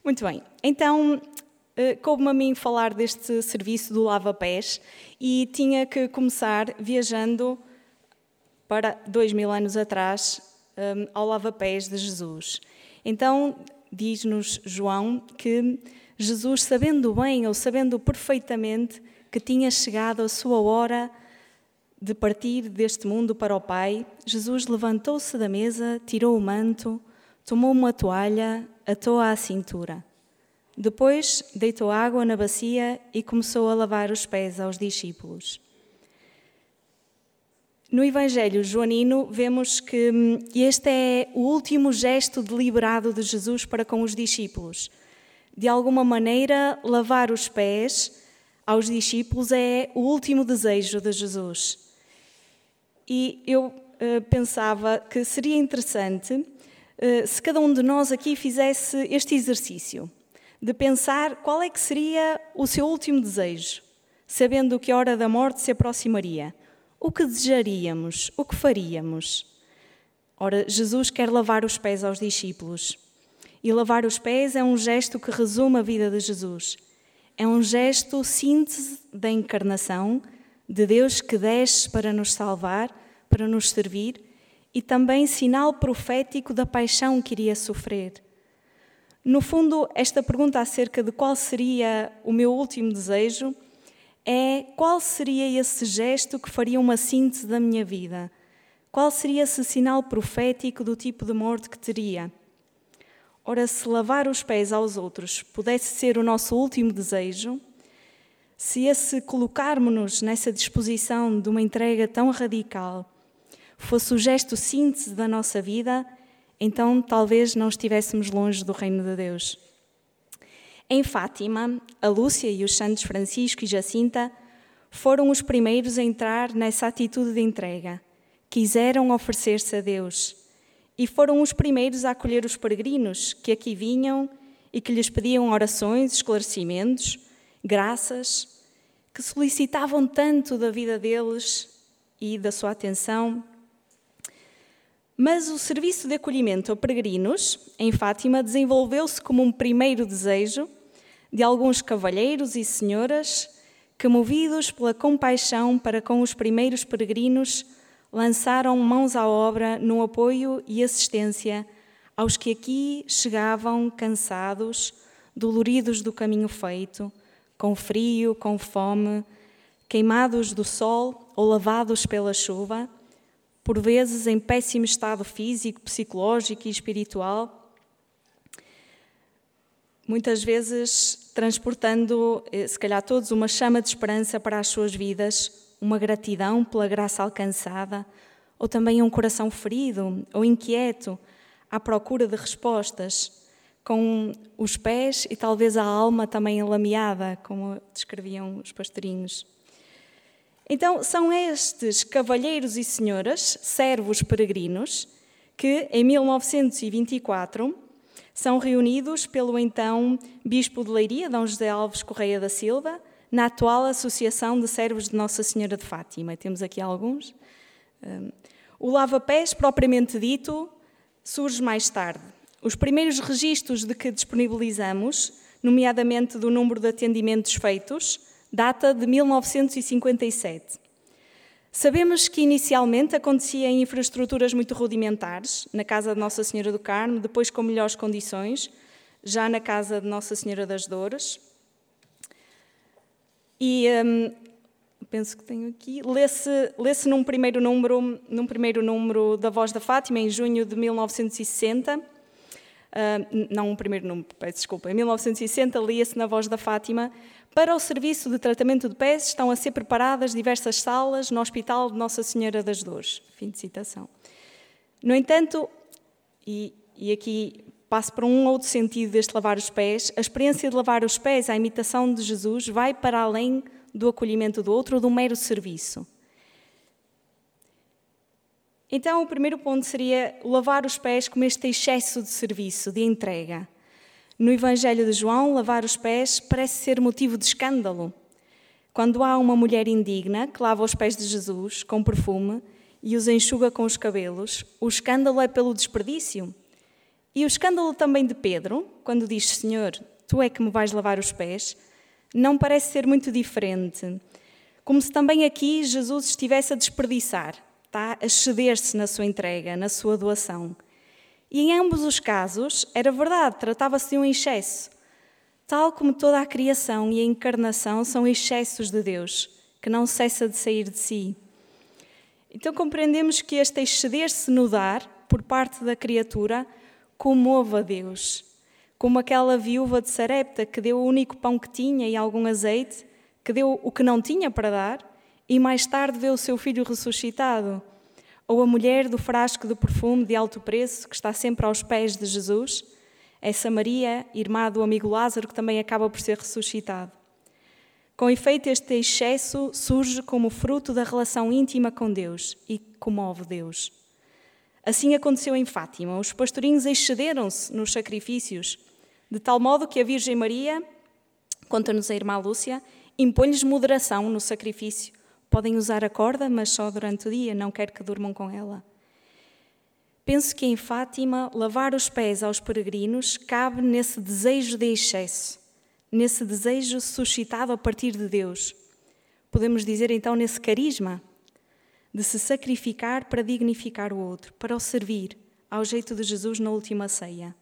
Muito bem, então coube-me a mim falar deste serviço do lava-pés e tinha que começar viajando para 2000 anos atrás ao lava-pés de Jesus. Então diz-nos João que Jesus, sabendo bem ou sabendo perfeitamente que tinha chegado a sua hora de partir deste mundo para o Pai, Jesus levantou-se da mesa, tirou o manto, tomou uma toalha, atou-a à cintura. Depois deitou água na bacia e começou a lavar os pés aos discípulos. No Evangelho joanino vemos que este é o último gesto deliberado de Jesus para com os discípulos. De alguma maneira, lavar os pés aos discípulos é o último desejo de Jesus. E eu pensava que seria interessante se cada um de nós aqui fizesse este exercício, de pensar qual é que seria o seu último desejo, sabendo que a hora da morte se aproximaria. O que desejaríamos? O que faríamos? Ora, Jesus quer lavar os pés aos discípulos. E lavar os pés é um gesto que resume a vida de Jesus. É um gesto síntese da encarnação, de Deus que desce para nos salvar, para nos servir, e também sinal profético da paixão que iria sofrer. No fundo, esta pergunta acerca de qual seria o meu último desejo é qual seria esse gesto que faria uma síntese da minha vida? Qual seria esse sinal profético do tipo de morte que teria? Ora, se lavar os pés aos outros pudesse ser o nosso último desejo, se esse colocarmos-nos nessa disposição de uma entrega tão radical fosse o gesto síntese da nossa vida, então talvez não estivéssemos longe do reino de Deus. Em Fátima, a Lúcia e os santos Francisco e Jacinta foram os primeiros a entrar nessa atitude de entrega. Quiseram oferecer-se a Deus e foram os primeiros a acolher os peregrinos que aqui vinham e que lhes pediam orações, esclarecimentos, graças, que solicitavam tanto da vida deles e da sua atenção. Mas o serviço de acolhimento a peregrinos em Fátima desenvolveu-se como um primeiro desejo de alguns cavalheiros e senhoras que, movidos pela compaixão para com os primeiros peregrinos, lançaram mãos à obra no apoio e assistência aos que aqui chegavam cansados, doloridos do caminho feito, com frio, com fome, queimados do sol ou lavados pela chuva, por vezes em péssimo estado físico, psicológico e espiritual, muitas vezes transportando, se calhar todos, uma chama de esperança para as suas vidas, uma gratidão pela graça alcançada, ou também um coração ferido ou inquieto à procura de respostas, com os pés e talvez a alma também enlameada, como descreviam os pastorinhos. Então, são estes cavalheiros e senhoras, servos peregrinos, que em 1924 são reunidos pelo então Bispo de Leiria, D. José Alves Correia da Silva, na atual Associação de Servos de Nossa Senhora de Fátima. Temos aqui alguns. O lava-pés, propriamente dito, surge mais tarde. Os primeiros registros de que disponibilizamos, nomeadamente do número de atendimentos feitos, data de 1957. Sabemos que inicialmente acontecia em infraestruturas muito rudimentares, na Casa de Nossa Senhora do Carmo, depois com melhores condições, já na Casa de Nossa Senhora das Dores. E penso que tenho aqui, lê-se num primeiro número da Voz da Fátima, em junho de 1960. Não um primeiro número, peço desculpa. Em 1960 lia-se na Voz da Fátima: para o serviço de tratamento de pés estão a ser preparadas diversas salas no Hospital de Nossa Senhora das Dores. Fim de citação. No entanto, e aqui passo para um outro sentido deste lavar os pés, a experiência de lavar os pés à imitação de Jesus vai para além do acolhimento do outro ou do mero serviço. Então, o primeiro ponto seria lavar os pés como este excesso de serviço, de entrega. No Evangelho de João, lavar os pés parece ser motivo de escândalo. Quando há uma mulher indigna que lava os pés de Jesus com perfume e os enxuga com os cabelos, o escândalo é pelo desperdício. E o escândalo também de Pedro, quando diz: Senhor, tu é que me vais lavar os pés, não parece ser muito diferente. Como se também aqui Jesus estivesse a desperdiçar, tá? A exceder-se na sua entrega, na sua doação. E em ambos os casos, era verdade, tratava-se de um excesso. Tal como toda a criação e a encarnação são excessos de Deus, que não cessa de sair de si. Então compreendemos que este exceder-se no dar, por parte da criatura, comove a Deus. Como aquela viúva de Sarepta que deu o único pão que tinha e algum azeite, que deu o que não tinha para dar, e mais tarde vê o seu filho ressuscitado. Ou a mulher do frasco de perfume de alto preço, que está sempre aos pés de Jesus, essa Maria, irmã do amigo Lázaro, que também acaba por ser ressuscitado. Com efeito, este excesso surge como fruto da relação íntima com Deus e comove Deus. Assim aconteceu em Fátima. Os pastorinhos excederam-se nos sacrifícios, de tal modo que a Virgem Maria, conta-nos a irmã Lúcia, impõe-lhes moderação no sacrifício. Podem usar a corda, mas só durante o dia, não quer que durmam com ela. Penso que em Fátima, lavar os pés aos peregrinos cabe nesse desejo de excesso, nesse desejo suscitado a partir de Deus. Podemos dizer então nesse carisma de se sacrificar para dignificar o outro, para o servir, ao jeito de Jesus na última ceia.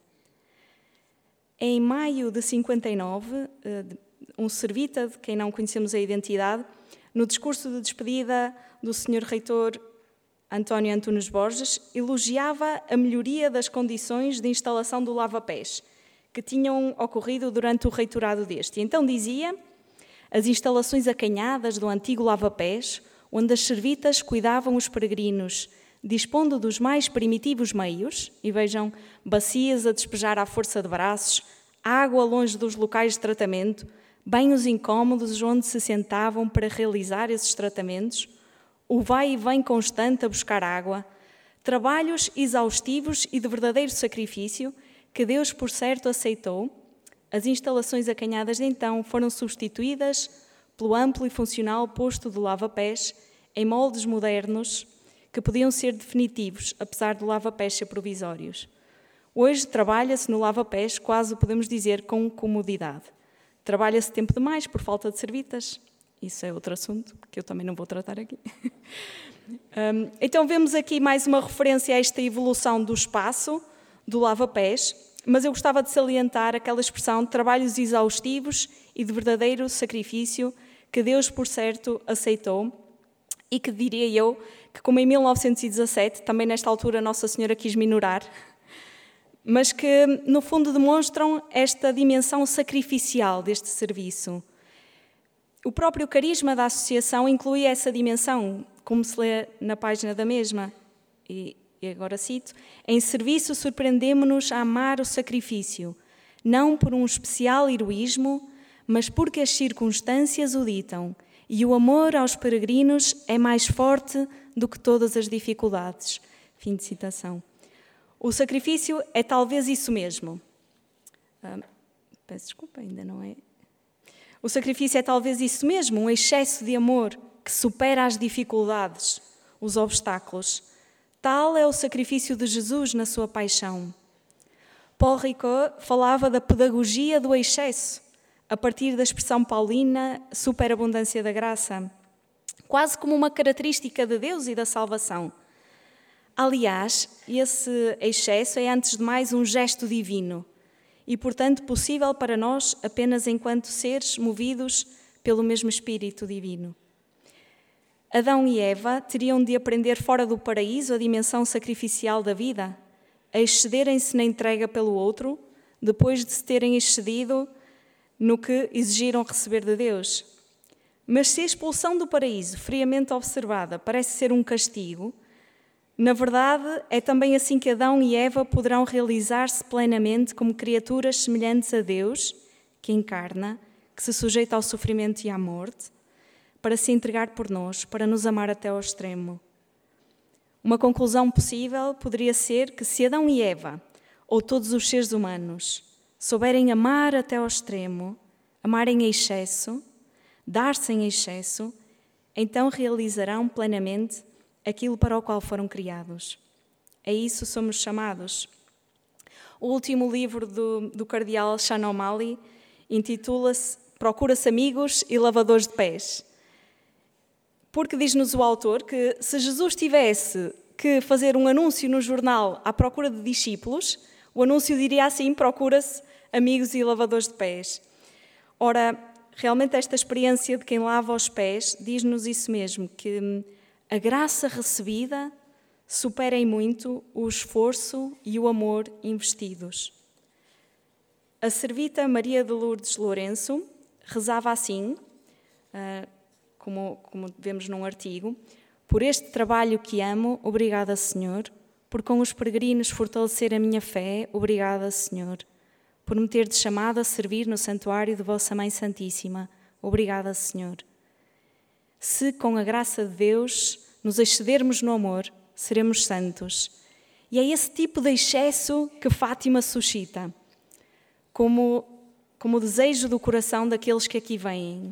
Em maio de 59, um servita, de quem não conhecemos a identidade, no discurso de despedida do Sr. Reitor António Antunes Borges, elogiava a melhoria das condições de instalação do lava-pés, que tinham ocorrido durante o reitorado deste. E então dizia: as instalações acanhadas do antigo lava-pés, onde as servitas cuidavam os peregrinos, dispondo dos mais primitivos meios, e vejam, bacias a despejar à força de braços, água longe dos locais de tratamento, banhos incômodos onde se sentavam para realizar esses tratamentos, o vai e vem constante a buscar água, trabalhos exaustivos e de verdadeiro sacrifício que Deus, por certo, aceitou. As instalações acanhadas de então foram substituídas pelo amplo e funcional posto de lava-pés em moldes modernos que podiam ser definitivos, apesar do lava-pés ser provisórios. Hoje trabalha-se no lava-pés, quase podemos dizer, com comodidade. Trabalha-se tempo demais por falta de servitas. Isso é outro assunto, que eu também não vou tratar aqui. Então vemos aqui mais uma referência a esta evolução do espaço, do lava-pés, mas eu gostava de salientar aquela expressão de trabalhos exaustivos e de verdadeiro sacrifício que Deus, por certo, aceitou e que, diria eu, que como em 1917, também nesta altura Nossa Senhora quis minorar, mas que no fundo demonstram esta dimensão sacrificial deste serviço. O próprio carisma da associação inclui essa dimensão, como se lê na página da mesma. E agora cito: em serviço surpreendemo-nos a amar o sacrifício, não por um especial heroísmo, mas porque as circunstâncias o ditam, e o amor aos peregrinos é mais forte do que todas as dificuldades. Fim de citação. O sacrifício é talvez isso mesmo. Peço desculpa, ainda não é. O sacrifício é talvez isso mesmo, um excesso de amor que supera as dificuldades, os obstáculos. Tal é o sacrifício de Jesus na sua paixão. Paul Ricoeur falava da pedagogia do excesso, a partir da expressão paulina superabundância da graça, quase como uma característica de Deus e da salvação. Aliás, esse excesso é antes de mais um gesto divino e, portanto, possível para nós apenas enquanto seres movidos pelo mesmo Espírito Divino. Adão e Eva teriam de aprender fora do paraíso a dimensão sacrificial da vida, a excederem-se na entrega pelo outro, depois de se terem excedido no que exigiram receber de Deus. Mas se a expulsão do paraíso, friamente observada, parece ser um castigo, na verdade é também assim que Adão e Eva poderão realizar-se plenamente como criaturas semelhantes a Deus, que encarna, que se sujeita ao sofrimento e à morte, para se entregar por nós, para nos amar até ao extremo. Uma conclusão possível poderia ser que se Adão e Eva, ou todos os seres humanos, souberem amar até ao extremo, amar em excesso, dar-se em excesso, então realizarão plenamente aquilo para o qual foram criados. A isso somos chamados. O último livro do cardeal Sean O'Malley intitula-se Procura-se amigos e lavadores de pés. Porque diz-nos o autor que se Jesus tivesse que fazer um anúncio no jornal à procura de discípulos, o anúncio diria assim: procura-se amigos e lavadores de pés. Ora, realmente esta experiência de quem lava os pés diz-nos isso mesmo, que a graça recebida supera em muito o esforço e o amor investidos. A servita Maria de Lourdes Lourenço rezava assim, como vemos num artigo: por este trabalho que amo, obrigada, Senhor. Por com os peregrinos fortalecer a minha fé, obrigada, Senhor. Por me ter chamado a servir no santuário de Vossa Mãe Santíssima, obrigada, Senhor. Se, com a graça de Deus, nos excedermos no amor, seremos santos. E é esse tipo de excesso que Fátima suscita, como o desejo do coração daqueles que aqui vêm.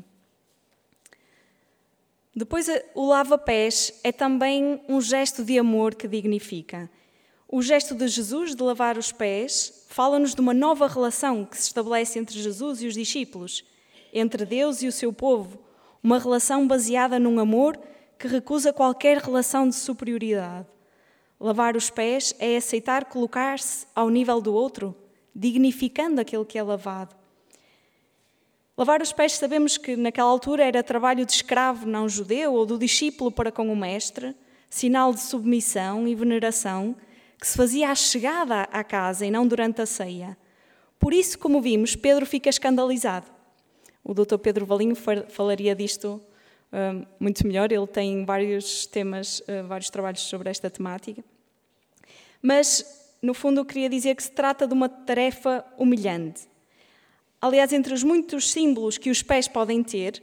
Depois, o lava-pés é também um gesto de amor que dignifica. O gesto de Jesus de lavar os pés fala-nos de uma nova relação que se estabelece entre Jesus e os discípulos, entre Deus e o seu povo, uma relação baseada num amor que recusa qualquer relação de superioridade. Lavar os pés é aceitar colocar-se ao nível do outro, dignificando aquele que é lavado. Lavar os pés, sabemos que naquela altura era trabalho de escravo não judeu ou do discípulo para com o mestre, sinal de submissão e veneração que se fazia à chegada à casa e não durante a ceia. Por isso, como vimos, Pedro fica escandalizado. O Dr. Pedro Valinho falaria disto muito melhor, ele tem vários temas, vários trabalhos sobre esta temática. Mas, no fundo, eu queria dizer que se trata de uma tarefa humilhante. Aliás, entre os muitos símbolos que os pés podem ter,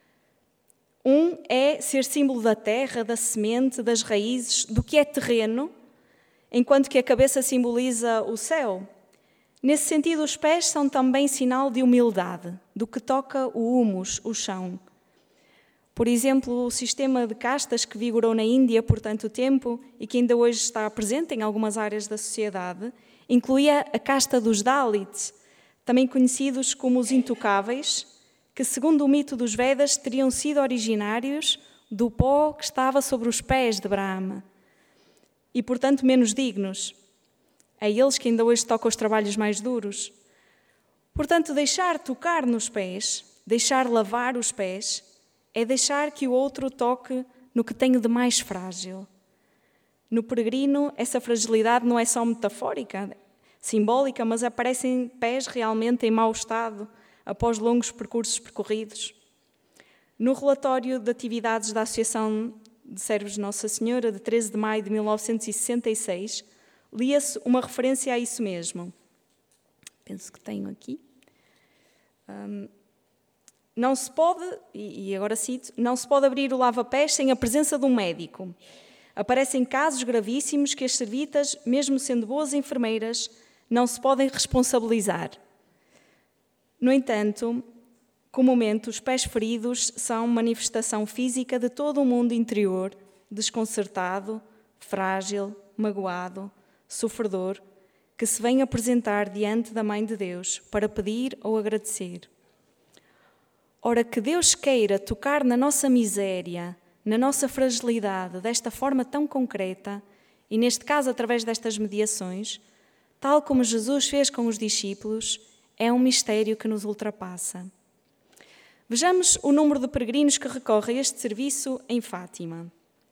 um é ser símbolo da terra, da semente, das raízes, do que é terreno, enquanto que a cabeça simboliza o céu. Nesse sentido, os pés são também sinal de humildade, do que toca o humus, o chão. Por exemplo, o sistema de castas que vigorou na Índia por tanto tempo e que ainda hoje está presente em algumas áreas da sociedade, incluía a casta dos Dalits, também conhecidos como os intocáveis, que, segundo o mito dos Vedas, teriam sido originários do pó que estava sobre os pés de Brahma e, portanto, menos dignos. É eles que ainda hoje tocam os trabalhos mais duros. Portanto, deixar tocar nos pés, deixar lavar os pés, é deixar que o outro toque no que tem de mais frágil. No peregrino, essa fragilidade não é só metafórica, simbólica, mas aparecem pés realmente em mau estado após longos percursos percorridos. No relatório de atividades da Associação de Servos de Nossa Senhora, de 13 de maio de 1966, lia-se uma referência a isso mesmo. Penso que tenho aqui. Não se pode, e agora cito, não se pode abrir o lava-pés sem a presença de um médico. Aparecem casos gravíssimos que as servitas, mesmo sendo boas enfermeiras, não se podem responsabilizar. No entanto, comumente os pés feridos são manifestação física de todo o mundo interior, desconcertado, frágil, magoado, sofredor, que se vem apresentar diante da Mãe de Deus para pedir ou agradecer. Ora, que Deus queira tocar na nossa miséria, na nossa fragilidade, desta forma tão concreta, e neste caso através destas mediações, tal como Jesus fez com os discípulos, é um mistério que nos ultrapassa. Vejamos o número de peregrinos que recorre a este serviço em Fátima.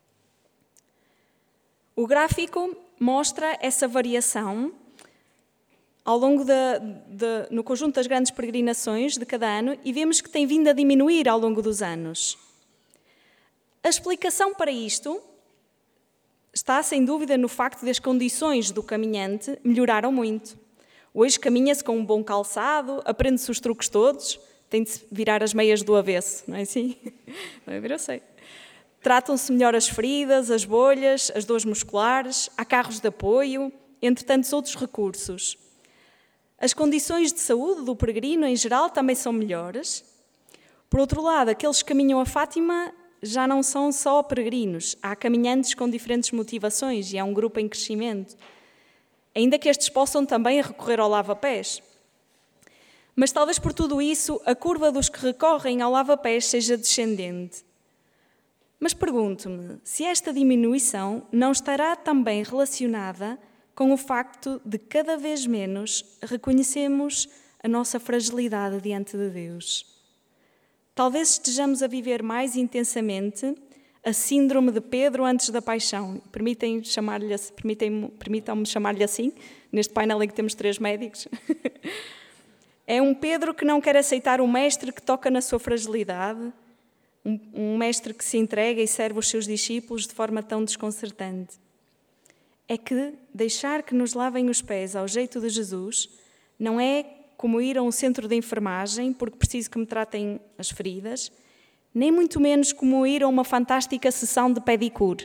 O gráfico mostra essa variação ao longo no conjunto das grandes peregrinações de cada ano e vemos que tem vindo a diminuir ao longo dos anos. A explicação para isto está, sem dúvida, no facto de as condições do caminhante melhoraram muito. Hoje caminha-se com um bom calçado, aprende-se os truques todos, tem de virar as meias do avesso, não é assim? Não é ver, eu sei. Tratam-se melhor as feridas, as bolhas, as dores musculares, há carros de apoio, entre tantos outros recursos. As condições de saúde do peregrino, em geral, também são melhores. Por outro lado, aqueles que caminham a Fátima já não são só peregrinos. Há caminhantes com diferentes motivações e é um grupo em crescimento. ainda que estes possam também recorrer ao lava-pés. Mas talvez por tudo isso a curva dos que recorrem ao lava-pés seja descendente. Mas pergunto-me se esta diminuição não estará também relacionada com o facto de cada vez menos reconhecemos a nossa fragilidade diante de Deus. Talvez estejamos a viver mais intensamente a síndrome de Pedro antes da paixão. Permitam-me chamar-lhe assim, neste painel em que temos 3 médicos. É um Pedro que não quer aceitar um mestre que toca na sua fragilidade, um mestre que se entrega e serve os seus discípulos de forma tão desconcertante. É que deixar que nos lavem os pés ao jeito de Jesus não é como ir a um centro de enfermagem porque preciso que me tratem as feridas, nem muito menos como ir a uma fantástica sessão de pedicure.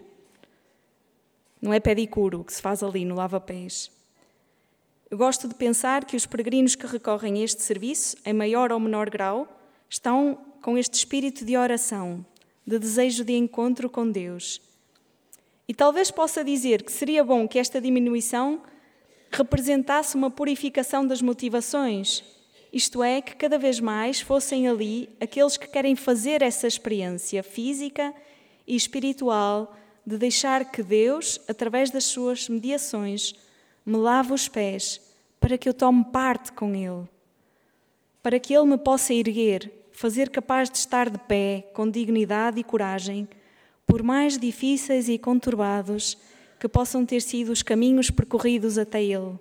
Não é pedicure o que se faz ali no lava-pés. Eu gosto de pensar que os peregrinos que recorrem a este serviço, em maior ou menor grau, estão com este espírito de oração, de desejo de encontro com Deus. E talvez possa dizer que seria bom que esta diminuição representasse uma purificação das motivações, isto é, que cada vez mais fossem ali aqueles que querem fazer essa experiência física e espiritual de deixar que Deus, através das suas mediações, me lave os pés para que eu tome parte com Ele, para que Ele me possa erguer, fazer capaz de estar de pé com dignidade e coragem, por mais difíceis e conturbados que possam ter sido os caminhos percorridos até Ele.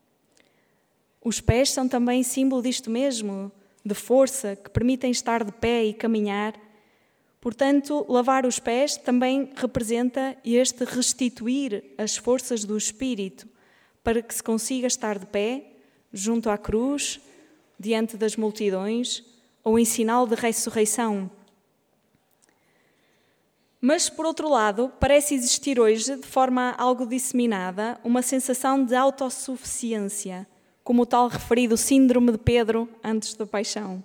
Os pés são também símbolo disto mesmo, de força, que permitem estar de pé e caminhar. Portanto, lavar os pés também representa este restituir as forças do Espírito para que se consiga estar de pé, junto à cruz, diante das multidões, ou em sinal de ressurreição. Mas, por outro lado, parece existir hoje, de forma algo disseminada, uma sensação de autossuficiência, como o tal referido síndrome de Pedro antes da paixão.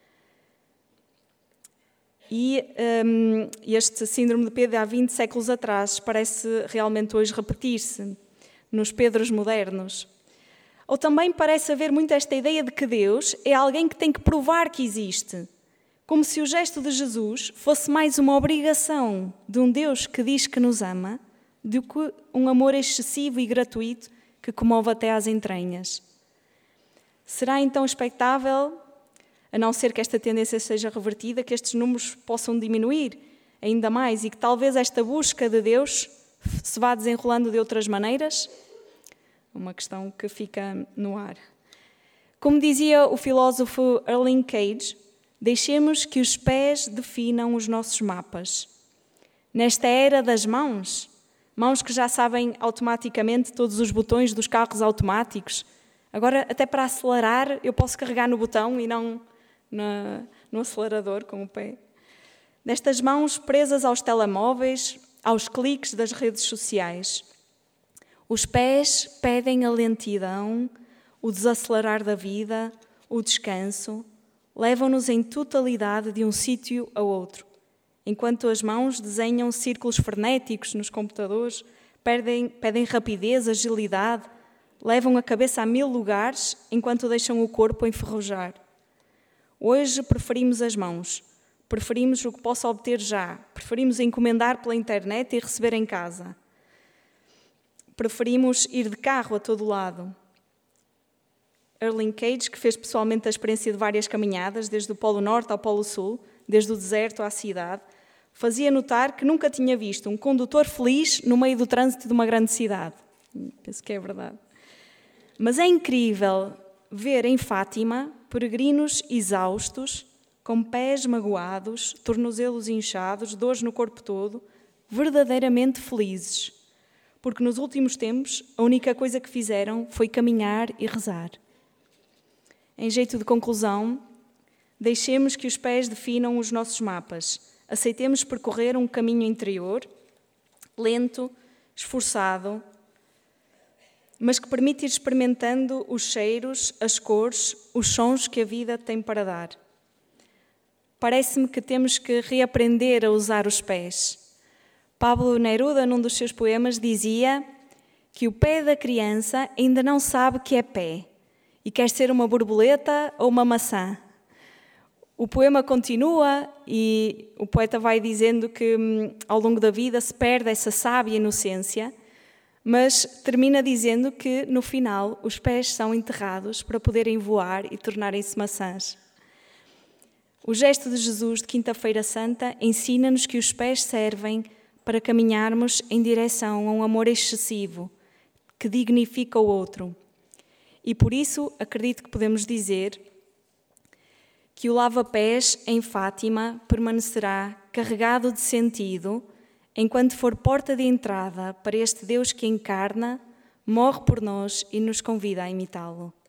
E este síndrome de Pedro, há 20 séculos atrás, parece realmente hoje repetir-se nos Pedros modernos. Ou também parece haver muito esta ideia de que Deus é alguém que tem que provar que existe, como se o gesto de Jesus fosse mais uma obrigação de um Deus que diz que nos ama do que um amor excessivo e gratuito que comove até às entranhas. Será então expectável, a não ser que esta tendência seja revertida, que estes números possam diminuir ainda mais e que talvez esta busca de Deus se vá desenrolando de outras maneiras? Uma questão que fica no ar. Como dizia o filósofo Erling Cage, deixemos que os pés definam os nossos mapas. Nesta era das mãos que já sabem automaticamente todos os botões dos carros automáticos, agora até para acelerar eu posso carregar no botão e não no acelerador com o pé. Nestas mãos presas aos telemóveis, aos cliques das redes sociais. Os pés pedem a lentidão, o desacelerar da vida, o descanso, levam-nos em totalidade de um sítio a outro, enquanto as mãos desenham círculos frenéticos nos computadores, pedem rapidez, agilidade, levam a cabeça a 1000 lugares, enquanto deixam o corpo enferrujar. Hoje preferimos as mãos, preferimos o que posso obter já, preferimos encomendar pela internet e receber em casa. Preferimos ir de carro a todo lado. Erling Cage, que fez pessoalmente a experiência de várias caminhadas, desde o Polo Norte ao Polo Sul, desde o deserto à cidade, fazia notar que nunca tinha visto um condutor feliz no meio do trânsito de uma grande cidade. Penso que é verdade. Mas é incrível ver em Fátima peregrinos exaustos, com pés magoados, tornozelos inchados, dores no corpo todo, verdadeiramente felizes, porque nos últimos tempos a única coisa que fizeram foi caminhar e rezar. Em jeito de conclusão, deixemos que os pés definam os nossos mapas, aceitemos percorrer um caminho interior, lento, esforçado, mas que permite ir experimentando os cheiros, as cores, os sons que a vida tem para dar. Parece-me que temos que reaprender a usar os pés. Pablo Neruda, num dos seus poemas, dizia: que o pé da criança ainda não sabe que é pé e quer ser uma borboleta ou uma maçã. O poema continua e o poeta vai dizendo que ao longo da vida se perde essa sábia inocência, mas termina dizendo que no final os pés são enterrados para poderem voar e tornarem-se maçãs. O gesto de Jesus de Quinta-feira Santa ensina-nos que os pés servem para caminharmos em direção a um amor excessivo, que dignifica o outro. E por isso acredito que podemos dizer que o lava-pés em Fátima permanecerá carregado de sentido enquanto for porta de entrada para este Deus que encarna, morre por nós e nos convida a imitá-lo.